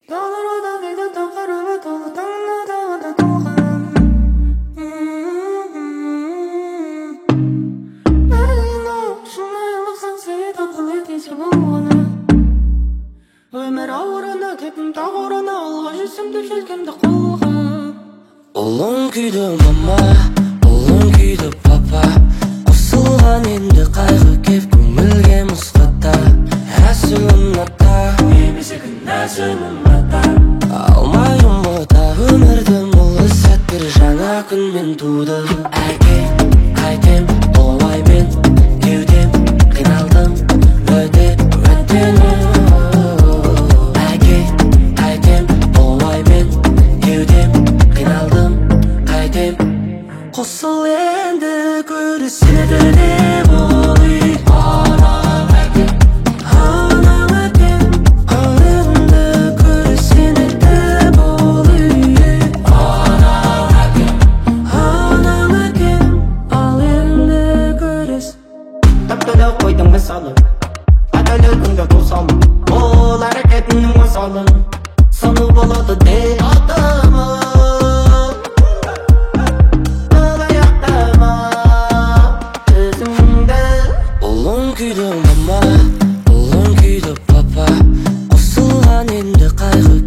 Өмір ауырына кеттім тағырына алға жүзімді желкемді қолға. Ұлың күйді мама, ұлың күйді папа. Қосылған енді қайғы кеп көңілге мұсқата. Әсілін ата, Немесе кінәсінің ата. алмай ұмыта өмірді мұлы сәттер жаңа күнмен туды. Әке, қайтем, толмаймен кеудем қиналдым өте өттені. Әке, қайтем, толмаймен кеудем қиналдым қайтем. Қосыл енді көріседі деп ой. Анам әкем, анам әкем, ал енді көріседі деп ой. Анам әкем, ал енді көріс. Таптыда қойдың мысалы, қателігіңді тосамын. Ол әрекетінің мысалы, сыны болады деп атама. Аяқтама өзіңді. Ұлың күйді мама, ұлың күйді папа. Қосылған енді қайғы